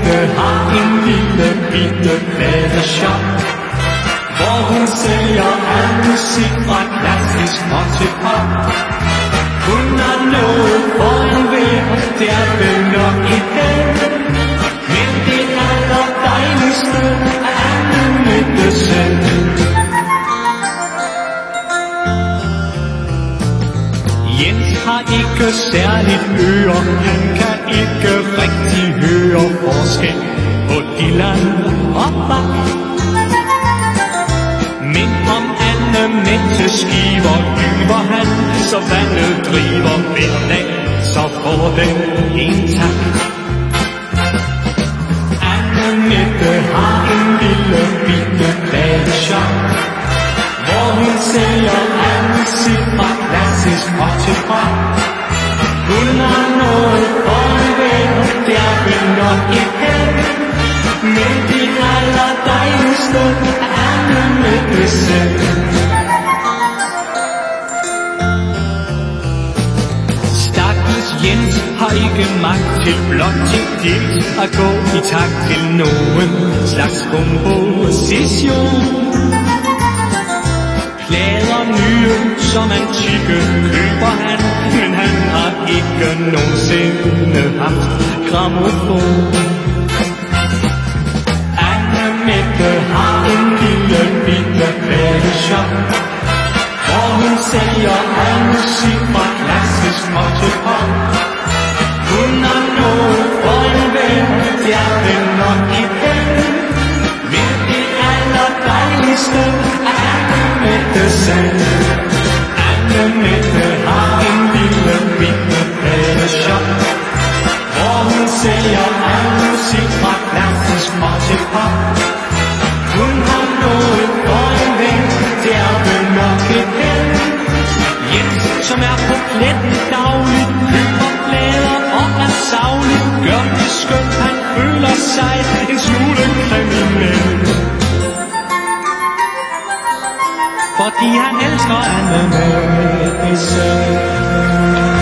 Mette har en lille bitte pladeshop, hvor hun sælger al musik fra klassisk og til pop. Hun har noget for enhver, det er vel nok i dag. Men det allerdejligste er Anne Mette selv. Jens har ikke særligt ører, han kan ikke rigtig høre forskel på Dylan og Bach. Men om Anne Mette skiver lyver han, så vandet driver hver dag, så får den en tak. Anne Mette har en lille bitte pladeshop, hvor hun sælger al musik fra klassisk og til pop. Hun har noget for enhver, det er vel nok et held. Men det allerdejligste er Anne Mette selv. Stakkels Jens har ikke magt til blot til dit at gå i takt til nogen slags komposition. Plader nye som antikke køber han, men han har ikke nogensinde haft grammofon. Anne Mette har en lille bitte pladeshop, hvor hun sælger al musik fra klassisk og til pop. Hun har noget for enhver, det er vel nok i held. Men det allerdejligste er Anne Mette selv. Anne Mette har en lille bitte pladeshop, hvor hun sælger al musik fra klassisk og til pop. Hun har noget for enhver, det er vel nok et held. Jens, som er på pletten dagligt, køber plader og er savlig, gør det skønt, han føler sig en smule kriminel. Fordi han elsker Anne Mette selv.